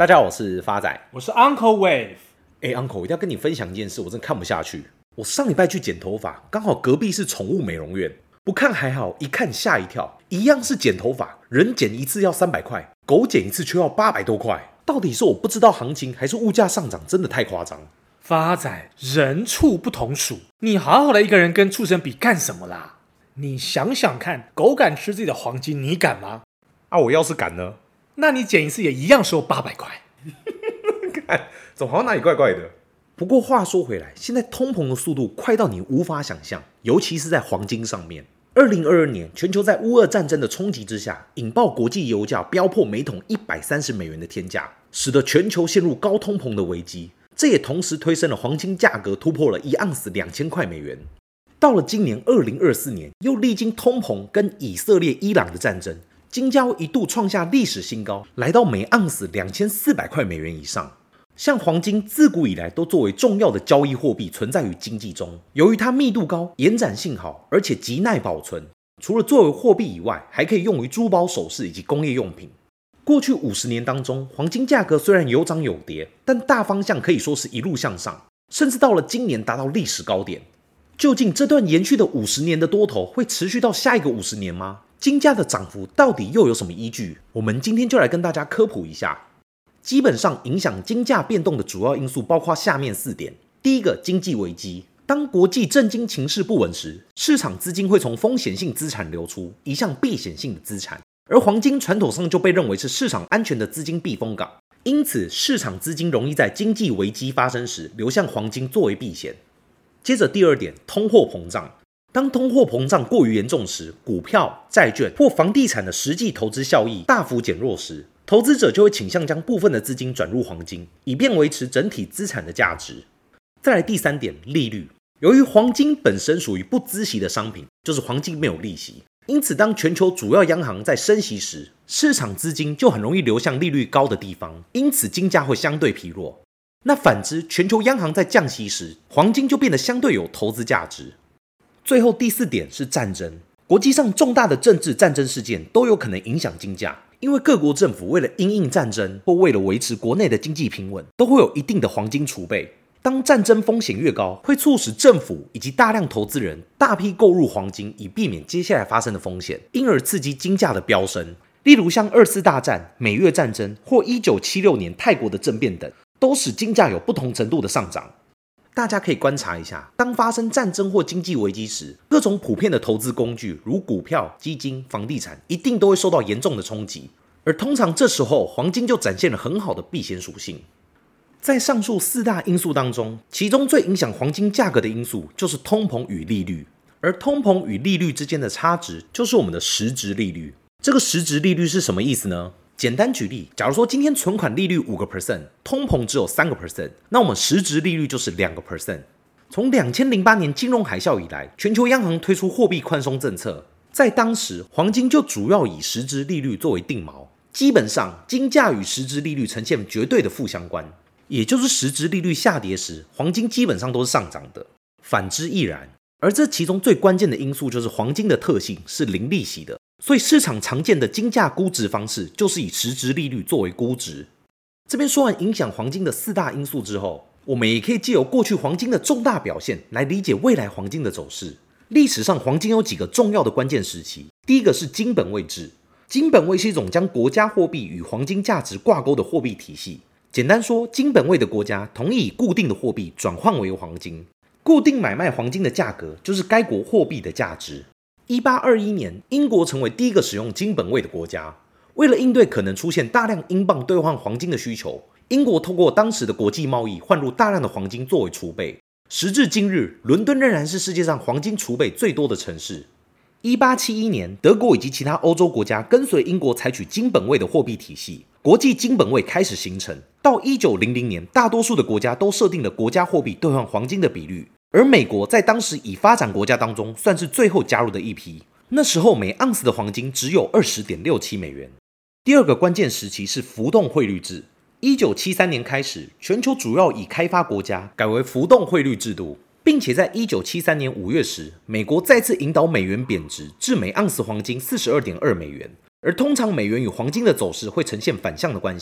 大家好，我是发仔， 我是 Uncle Wave。 Uncle， 我一定要跟你分享一件事，我真的看不下去。我上礼拜去剪头发，刚好隔壁是宠物美容院，不看还好，一看吓一跳。一样是剪头发，人剪一次要300块，狗剪一次却要800多块。到底是我不知道行情，还是物价上涨真的太夸张？ 发仔，人畜不同属，你好好的一个人跟畜生比干什么啦？你想想看，狗敢吃自己的黄金，你敢吗？ 我要是敢呢？ 那你剪一次也一样收800块。 看，总好像哪里怪怪的。不过话说回来，现在通膨的速度快到你无法想象，尤其是在黄金上面。2022年，全球在乌俄战争的冲击之下，引爆国际油价飙破每桶130美元的天价，使得全球陷入高通膨的危机。这也同时推升了黄金价格，突破了1盎司2000块美元。到了今年2024年，又历经通膨跟以色列、伊朗的战争，金价一度创下历史新高，来到每盎司2400块美元以上。像黄金自古以来都作为重要的交易货币存在于经济中，由于它密度高、延展性好，而且极耐保存，除了作为货币以外，还可以用于珠宝首饰以及工业用品。过去50年当中，黄金价格虽然有涨有跌，但大方向可以说是一路向上，甚至到了今年达到历史高点。究竟这段延续的50年的多头会持续到下一个50年吗？金价的涨幅到底又有什么依据？我们今天就来跟大家科普一下。基本上影响金价变动的主要因素包括下面4点。第一个，经济危机。当国际政经情势不稳时，市场资金会从风险性资产流出，移向避险性的资产，而黄金传统上就被认为是市场安全的资金避风港，因此市场资金容易在经济危机发生时流向黄金作为避险。接着第二点，通货膨胀。当通货膨胀过于严重时，股票、债券或房地产的实际投资效益大幅减弱时，投资者就会倾向将部分的资金转入黄金，以便维持整体资产的价值。再来第3点，利率。由于黄金本身属于不孳息的商品，就是黄金没有利息，因此当全球主要央行在升息时，市场资金就很容易流向利率高的地方，因此金价会相对疲弱。那反之，全球央行在降息时，黄金就变得相对有投资价值。最后第4点是战争。国际上重大的政治战争事件都有可能影响金价，因为各国政府为了因应战争或为了维持国内的经济平稳，都会有一定的黄金储备。当战争风险越高，会促使政府以及大量投资人大批购入黄金，以避免接下来发生的风险，因而刺激金价的飙升。例如像2次大战、美越战争或1976年泰国的政变等，都使金价有不同程度的上涨。大家可以观察一下，当发生战争或经济危机时，各种普遍的投资工具如股票、基金、房地产一定都会受到严重的冲击，而通常这时候黄金就展现了很好的避险属性。在上述4大因素当中，其中最影响黄金价格的因素就是通膨与利率，而通膨与利率之间的差值就是我们的实质利率。这个实质利率是什么意思呢？简单举例，假如说今天存款利率5%，通膨只有3%，那我们实质利率就是2%。从2008年金融海啸以来，全球央行推出货币宽松政策，在当时黄金就主要以实质利率作为定锚，基本上金价与实质利率呈现绝对的负相关，也就是实质利率下跌时，黄金基本上都是上涨的，反之亦然。而这其中最关键的因素就是黄金的特性是零利息的，所以市场常见的金价估值方式就是以实质利率作为估值。这边说完影响黄金的4大因素之后，我们也可以借由过去黄金的重大表现来理解未来黄金的走势。历史上黄金有几个重要的关键时期，第一个是金本位制。金本位是一种将国家货币与黄金价值挂钩的货币体系。简单说，金本位的国家同意以固定的货币转换为黄金，固定买卖黄金的价格就是该国货币的价值。1821年，英国成为第一个使用金本位的国家。为了应对可能出现大量英镑兑换黄金的需求，英国透过当时的国际贸易换入大量的黄金作为储备。时至今日，伦敦仍然是世界上黄金储备最多的城市。1871年，德国以及其他欧洲国家跟随英国采取金本位的货币体系，国际金本位开始形成。到1900年，大多数的国家都设定了国家货币兑换黄金的比率，而美国在当时已发展国家当中算是最后加入的一批。那时候每盎司的黄金只有 20.67 美元。第二个关键时期是浮动汇率制。1973年开始，全球主要已开发国家改为浮动汇率制度，并且在1973年5月时，美国再次引导美元贬值至每盎司黄金 42.2 美元。而通常美元与黄金的走势会呈现反向的关系，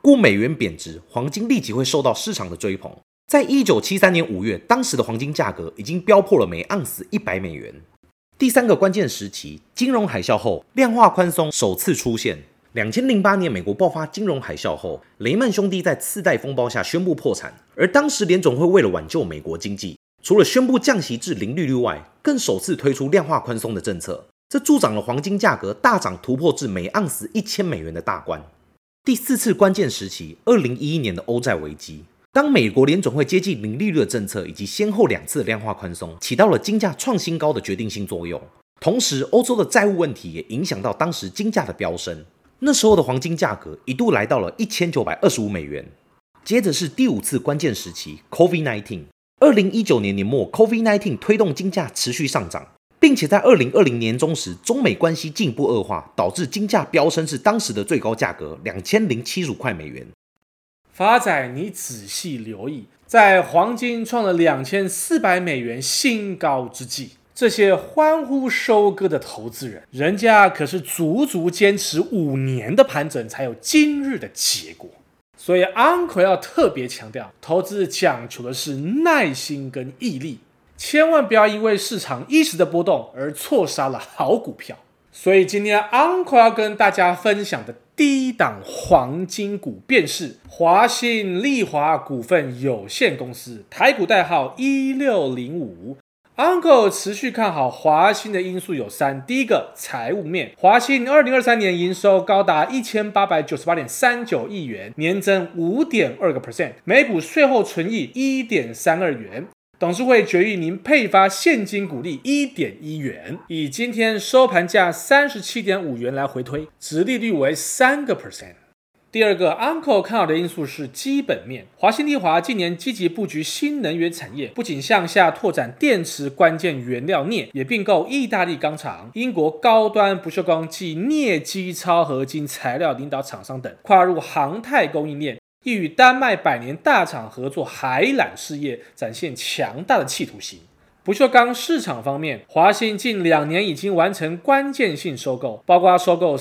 故美元贬值，黄金立即会受到市场的追捧。在1973年5月，当时的黄金价格已经飙破了每盎司100美元。第三个关键时期，金融海啸后，量化宽松首次出现。2008年美国爆发金融海啸后，雷曼兄弟在次贷风暴下宣布破产，而当时联总会为了挽救美国经济，除了宣布降息至零利率外，更首次推出量化宽松的政策，这助长了黄金价格大涨，突破至每盎司1000美元的大关。第四次关键时期，2011年的欧债危机。当美国联总会接近零利率的政策以及先后2次的量化宽松，起到了金价创新高的决定性作用。同时，欧洲的债务问题也影响到当时金价的飙升。那时候的黄金价格一度来到了1925美元。接着是第5次关键时期 COVID-19。2019年年末 COVID-19 推动金价持续上涨，并且在2020年中时，中美关系进一步恶化，导致金价飙升至当时的最高价格2075块美元。 发仔，你仔细留意，在黄金创了2400美元新高之际，这些欢呼收割的投资人，人家可是足足坚持5年的盘整，才有今日的结果。所以 Uncle 要特别强调，投资讲求的是耐心跟毅力，千万不要因为市场一时的波动而错杀了好股票。所以今天 Uncle 要跟大家分享的第一档黄金股便是华新丽华股份有限公司，台股代号1605。Uncle 持续看好华新的因素有3。第一个，财务面，华新2023年营收高达1898.39亿元，年增5.2%，每股税后纯益1.32元。董事会决议您配发现金股利1.1元，以今天收盘价37.5元来回推，殖利率为3%。第二个 Uncle 看好的因素是基本面，华新丽华近年积极布局新能源产业，不仅向下拓展电池关键原料镍，也并购意大利钢厂、英国高端不锈钢及镍基超合金材料领导厂商等，跨入航太供应链，亦与丹麦百年大厂合作海缆事业，展现强大的企图心。不锈钢市场方面，华新近2年已经完成关键性收购，包括收购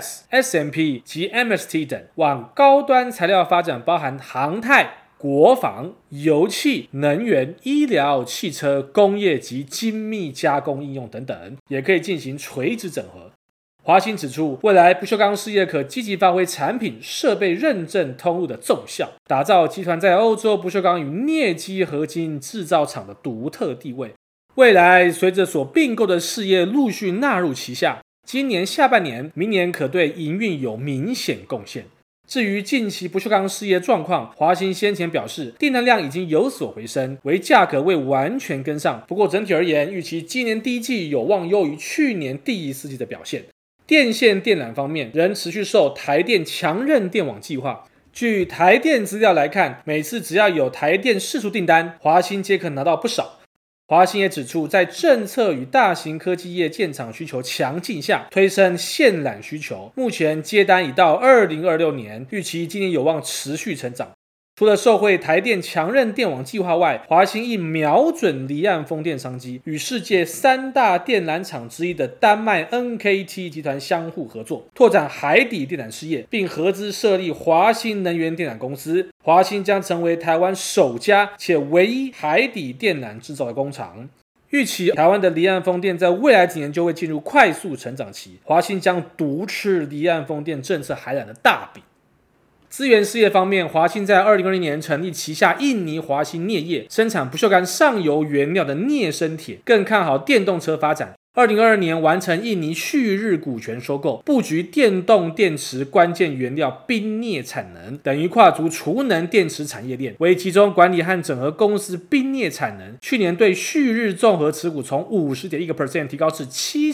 CS、SMP 及 MST 等，往高端材料发展，包含航太、国防、油气、能源、医疗、汽车、工业及精密加工应用等等，也可以进行垂直整合。华新指出，未来不锈钢事业可积极发挥产品设备认证通路的纵效，打造集团在欧洲不锈钢与镍基合金制造厂的独特地位。未来随着所并购的事业陆续纳入旗下，今年下半年、明年可对营运有明显贡献。至于近期不锈钢事业状况，华新先前表示，订单量已经有所回升，唯价格未完全跟上。不过整体而言，预期今年第一季有望优于去年第4季的表现。电线电缆方面，仍持续受台电强韧电网计划。据台电资料来看，每次只要有台电释出订单，华新皆可拿到不少。华新也指出，在政策与大型科技业建厂需求强劲下，推升线缆需求，目前接单已到2026年，预期今年有望持续成长。除了受惠台电强韧电网计划外，华新亦瞄准离岸风电商机，与世界3大电缆厂之一的丹麦 NKT 集团相互合作，拓展海底电缆事业，并合资设立华新能源电缆公司。华新将成为台湾首家且唯一海底电缆制造的工厂。预期台湾的离岸风电在未来几年就会进入快速成长期，华新将独吃离岸风电政策海缆的大饼。资源事业方面，华新在2020年成立旗下印尼华新镍业，生产不锈钢上游原料的镍生铁，更看好电动车发展。2022年完成印尼旭日股权收购，布局电动电池关键原料冰镍产能，等于跨足储能电池产业链，为集中管理和整合公司冰镍产能。去年对旭日综合持股从 50.1% 提高至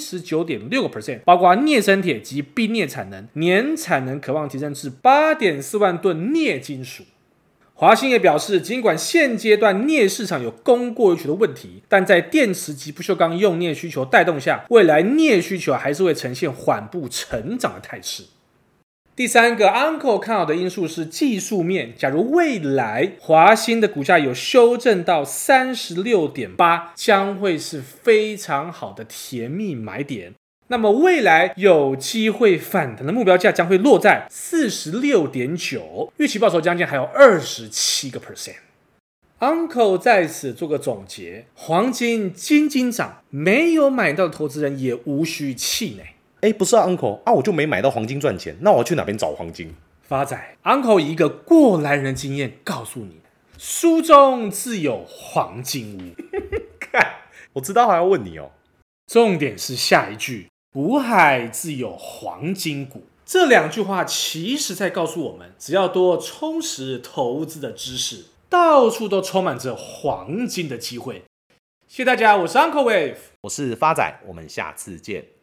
79.6%， 包括镍生铁及冰镍产能，年产能可望提升至 8.4万吨镍金属。华新也表示，尽管现阶段镍市场有供过于求的问题，但在电池及不锈钢用镍需求带动下，未来镍需求还是会呈现缓步成长的态势。第三个 Uncle 看好的因素是技术面，假如未来华新的股价有修正到 36.8， 将会是非常好的甜蜜买点。 那么未来有机会反弹的目标价将会落在 46.9%， 预期报酬将近还有 27%。Uncle 在此做个总结，黄金斤斤涨，没有买到的投资人也无需气馁。 不是啊 ，Uncle 啊，我就没买到黄金赚钱，那我要去哪边找黄金？ 发仔 ，Uncle 以一个过来人的经验告诉你，书中自有黄金屋。 看，我知道还要问你哦。 重点是下一句，股海自有黄金谷。这两句话其实在告诉我们，只要多充实投资的知识，到处都充满着黄金的机会。谢谢大家，我是 Uncle Wave， 我是发仔，我们下次见。